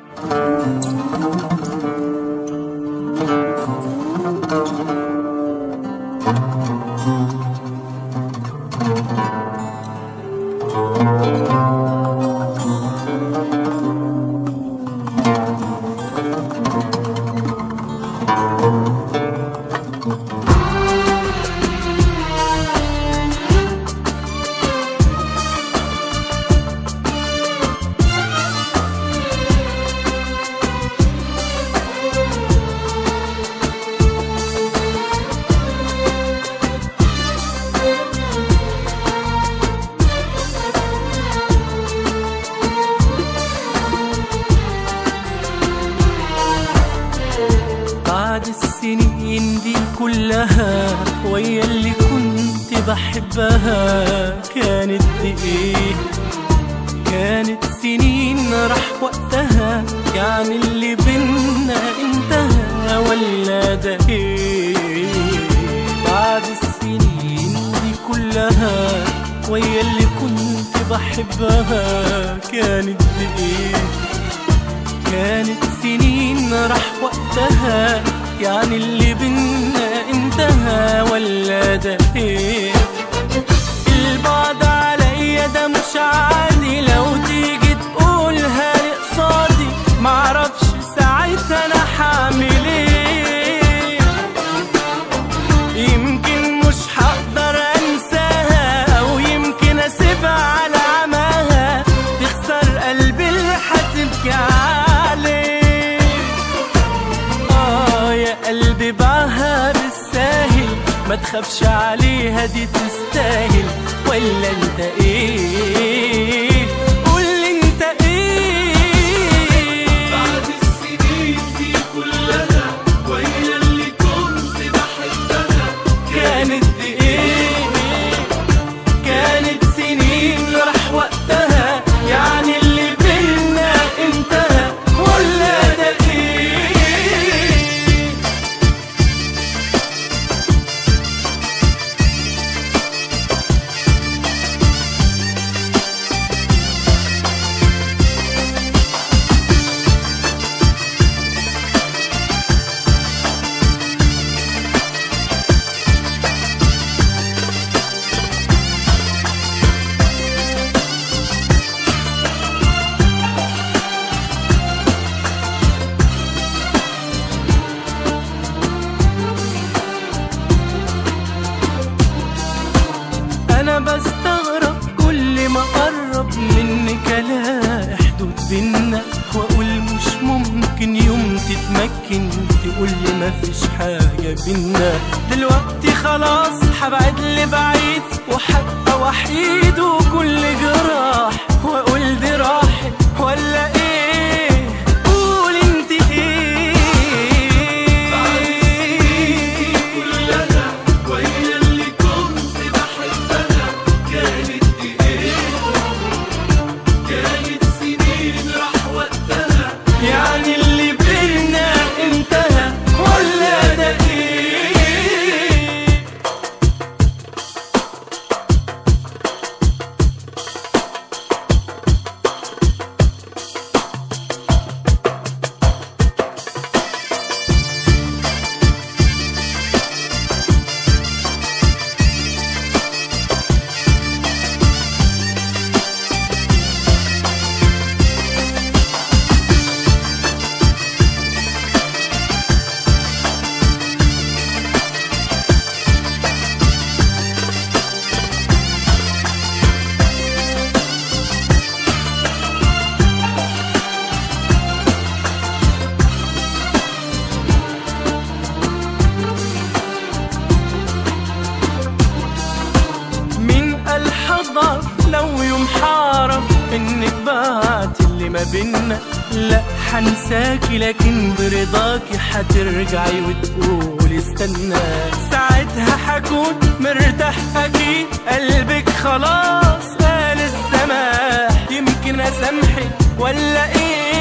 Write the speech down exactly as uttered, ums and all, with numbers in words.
بعد السنين دي كلها ويا اللي كنت بحبها كانت دي ايه؟ كانت سنين راح وقتها، يعني اللي بينا انتهى ولا ده ايه؟ بعد السنين دي كلها ويا اللي كنت بحبها كانت دي ايه؟ كانت سنين راح وقتها، يعني اللي بينا انتهى ولا ده ايه؟ البعد عليا ده مش عادي، لو تيجي تقولها لقصادي معرفش ساعتها انا حعمل ايه. يمكن مش هقدر انساها، او يمكن اسيبها على عماها تخسر قلبي اللي هتبكي عليه. اه يا قلبي باعها بالساهل، ما تخافش عليها دي تستاهل، ولا انت ايه؟ قولي انت ايه؟ بعد السنين دي كلها وهي اللي كنت بحبها كانت دي ايه؟ كانت سنين راح وقتها، يعني اللي بينا انتهى ولا ده ايه؟ أنا بستغرب كل ما أقرب منك ألاقي حدود بينا، وأقول مش ممكن يوم تتمكن تقولي مفيش حاجة بينا. دلوقتي خلاص هبعد لبعيد وهبقى وحيد وكل جراح، وأقول دي راحت ولا إيه؟ قول انت إيه؟ بعد السنين دي كلها وهي اللي كنت بحبها كانت دي ايه؟ كانت سنين راح وقتها، يعني اللي بينا انتهى ولا ده ايه؟ الحضر لو يوم حارب انك بعت اللي ما بينا، لا حنساكي لكن برضاكي حترجعي وتقولي استنى. ساعتها حكون مرتاح اكيد، قلبك خلاص قال السماح، يمكن اسامحك ولا ايه؟